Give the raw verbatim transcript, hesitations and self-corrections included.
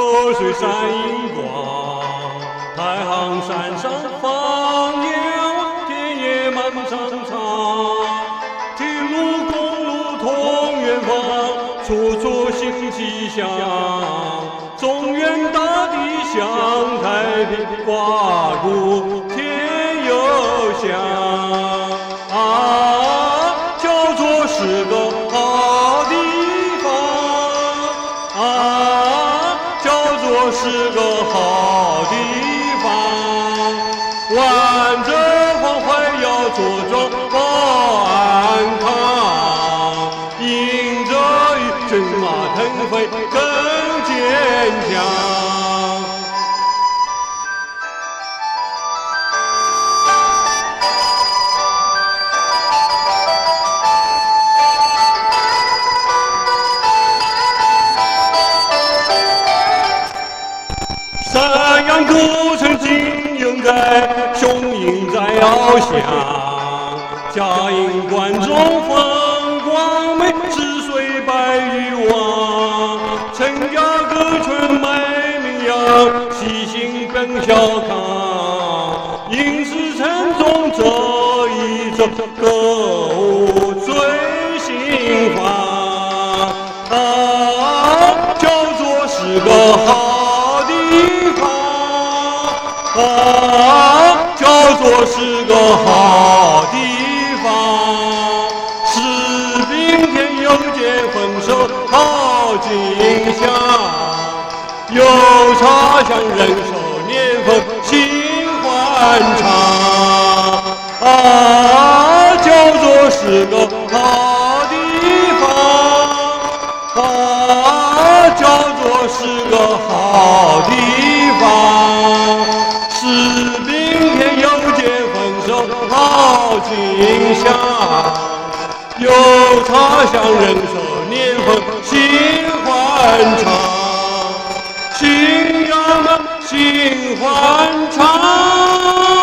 河水闪银光，太行山上放眼望，田野漫长长。铁路公路通远方，处处新气象。中原大地向太平，挂鼓天佑乡。啊，叫做是个好地方。啊，叫做是个好地方。挽着黄槐要茁壮保安康，迎着雨骏马腾飞更坚强。山阳古城金鹰在，雄鹰在翱翔。嘉应关中风光美，池水白玉汪。陈家各村美名扬，喜庆本小康。应是城中这一周，歌舞最心放。啊，叫做是个好地方。啊，叫做是个好地方。士兵添油剑丰收好景象，有茶香人手年丰新欢畅。啊，叫做是个好地方。啊，叫做是个好地方。士兵添油剑丰收好景象，有茶香人手年丰新欢畅。新阳们新欢畅。